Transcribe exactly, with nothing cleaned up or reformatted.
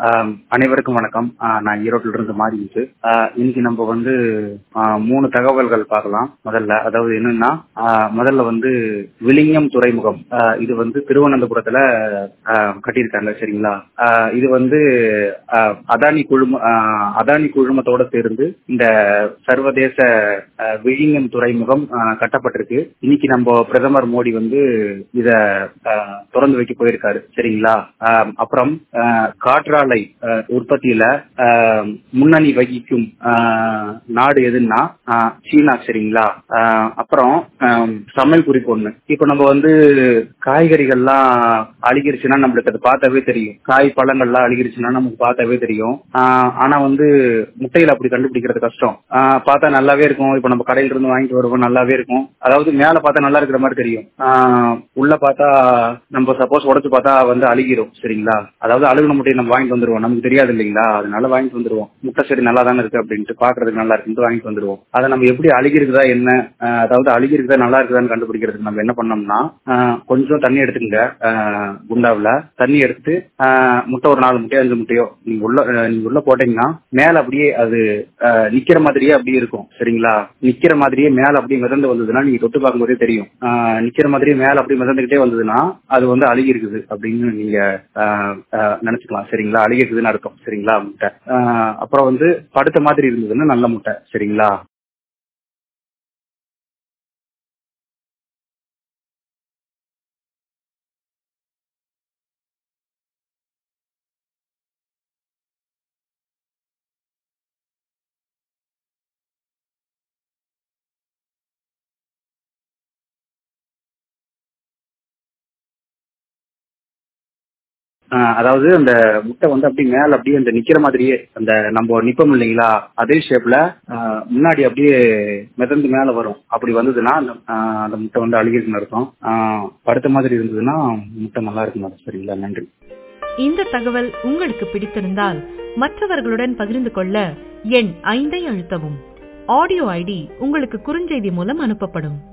ஆஹ் அனைவருக்கும் வணக்கம். ஆஹ் நான் ஈரோட்டில இருந்து மாறிட்டு இன்னைக்கு நம்ம வந்து ஆஹ் மூணு தகவல்கள் பார்க்கலாம். முதல்ல அதாவது என்னன்னா ஆஹ் முதல்ல வந்து விழிஞம் துறைமுகம். ஆஹ் இது வந்து திருவனந்தபுரத்துல ஆஹ் கட்டியிருக்காங்க. சரிங்களா? ஆஹ் இது வந்து ஆஹ் அதானி குழும ஆஹ் அதானி குழுமத்தோட சேர்ந்து இந்த சர்வதேச ஆஹ் விழிஞம் துறைமுகம் ஆஹ் கட்டப்பட்டிருக்கு. இன்னைக்கு நம்ம பிரதமர் மோடி வந்து இத ஆஹ் திறந்து வைக்க போயிருக்காரு. சரிங்களா? ஆஹ் அப்புறம் ஆஹ் காற்றாலை ஆஹ் உற்பத்தியில ஆஹ் முன்னணி வகிக்கும் ஆஹ் நாடு எதுன்னா ஆஹ் சீனா. சரிங்களா? ஆஹ் அப்புறம் ஆஹ் சமையல் குறிப்பு ஒண்ணு. இப்ப நம்ம வந்து காய்கறிகள்லாம் அழுகிருச்சுன்னா நம்மளுக்கு அது பார்த்தாவே தெரியும். காய் பழங்கள்லாம் அழுகிருச்சுன்னா நமக்கு பார்த்தாவே தெரியும். ஆஹ் ஆனா வந்து முட்டையில அப்படி கண்டுபிடிக்கிறது கஷ்டம். ஆஹ் பார்த்தா நல்லாவே இருக்கும். இப்ப நம்ம கடையில இருந்து வாங்கிட்டு வருவோம், நல்லாவே இருக்கும். அதாவது மேல பார்த்தா நல்லா இருக்கிற மாதிரி தெரியும். ஆஹ் உள்ள பார்த்தா நம்ம சப்போஸ் உடைச்சு பார்த்தா வந்து அழுகிரும். சரிங்களா? அதாவது அழுகுன முட்டையை நம்ம வாங்கிட்டு வந்துருவோம், நமக்கு தெரியாது இல்லைங்களா? அதனால வாங்கிட்டு வந்துருவோம். முட்டை சரி நல்லா தானே இருக்கு அப்படின்ட்டு பாக்குறதுக்கு நல்லா இருக்குன்னு வாங்கிட்டு வந்துருவோம். அதை நம்ம எப்படி அழுகிருக்குதா என்ன அதாவது அழுகிருக்குதா நல்லா இருக்குதான்னு கண்டுபிடிக்கிறதுக்கு நம்ம என்ன பண்ணோம்னா கொஞ்சம் தண்ணி எடுத்துக்கங்க. குண்டாவில் தண்ணி எடுத்துட்டு முட்டை ஒரு நாலு முட்டையோ அஞ்சு முட்டையோ நீங்க உள்ள நீங்க உள்ள போட்டீங்கன்னா மேல அப்படியே அது நிக்கிற மாதிரியே அப்படியே இருக்கும். சரிங்களா? நிக்கிற மாதிரியே மேல அப்படியே மிதந்து வந்ததுன்னா நீங்க தொட்டு பார்க்கும்போதே தெரியும். நிக்கிற மாதிரியே மேல அப்படியே மிதந்துகிட்டே வந்ததுன்னா அது வந்து அழுகி இருக்குது அப்படின்னு நீங்க நினைச்சுக்கலாம். சரிங்களா? அழுகி இருக்குதுன்னு அர்த்தம். சரிங்களா? முட்டை அப்புறம் வந்து படுத்த மாதிரி இருந்ததுன்னா நல்ல முட்டை. சரிங்களா? அதாவது அந்த முட்டை வந்து அப்படியே மேல அப்படியே அந்த நிக்கிற மாதிரியே அந்த நம்ம நிப்போம் இல்லைங்களா அதே ஷேப்ல முன்னாடி அப்படியே மிதந்து மேல வரும். அப்படி வந்ததுன்னா அந்த முட்டை வந்து அழுகிருக்குன்னு அர்த்தம். படுத்த மாதிரி இருந்ததுன்னா முட்டை நல்லா இருக்குன்னு. சரிங்களா? நன்றி. இந்த தகவல் உங்களுக்கு பிடித்திருந்தால் மற்றவர்களுடன் பகிர்ந்து கொள்ள எண் ஐந்தை அழுத்தவும். ஆடியோ ஐடி உங்களுக்கு குறுஞ்செய்தி மூலம் அனுப்பப்படும்.